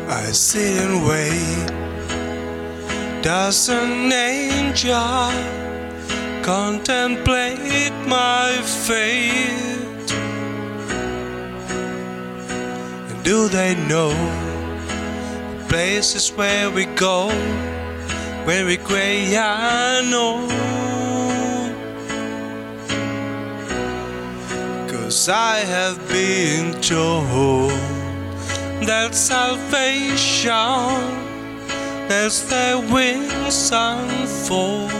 I sit and wait. Does an angel contemplate my fate? And do they know the places where we go when we're gray? I know, 'cause I have been told that salvation as their wings unfold.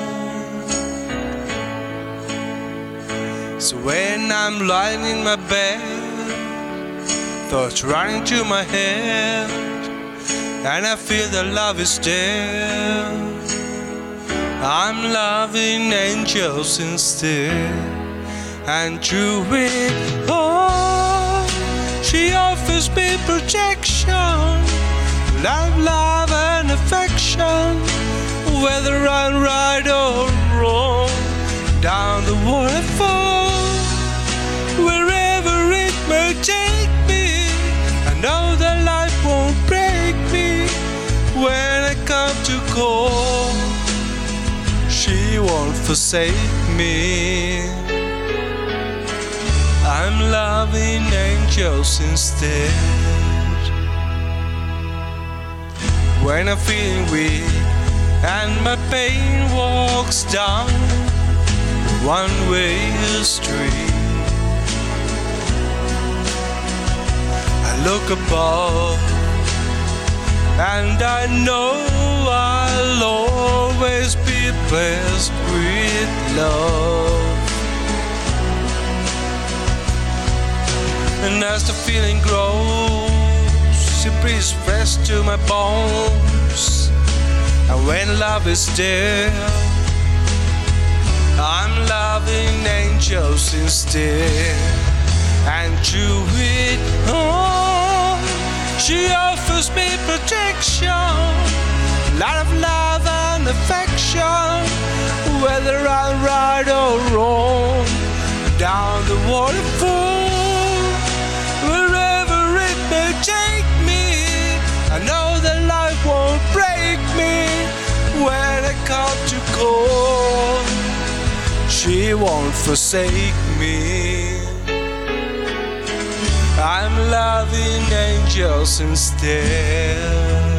So when I'm lying in my bed, thoughts running to my head, and I feel that love is dead, I'm loving angels instead. And through it all, she offers me protection, love and affection. Whether I'm right or wrong, down the waterfall, wherever it may take me, I know that life won't break me. When I come to call, she won't forsake me. I'm loving angels instead. When I'm feeling weak and my pain walks down one-way street, I look above and I know I'll always be blessed with love. And as the feeling grows, it breathes fresh to my bones. And when love is there, I'm loving angels instead. And through it all, she offers me protection, a lot of love and affection. Whether I'm right or wrong, down the waterfall, wherever it may take me, I know that life won't break me. When I come to call, she won't forsake me. I'm loving angels instead.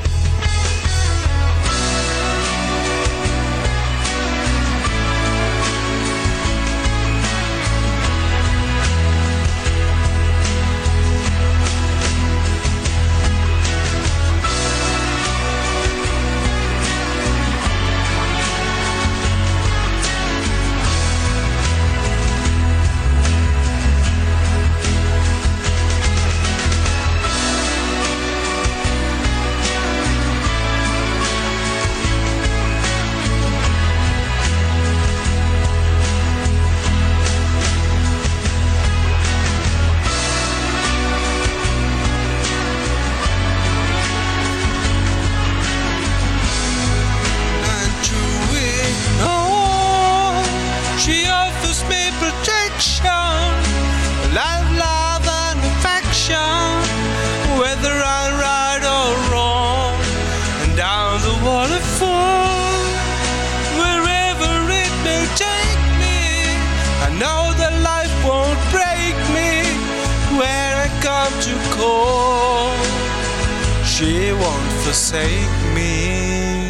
Protection, love and affection. Whether I'm right or wrong, and down the waterfall, wherever it may take me, I know that life won't break me. When I come to call, she won't forsake me.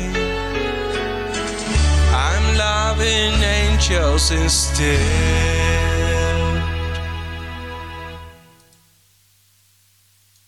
I'm loving angels instead.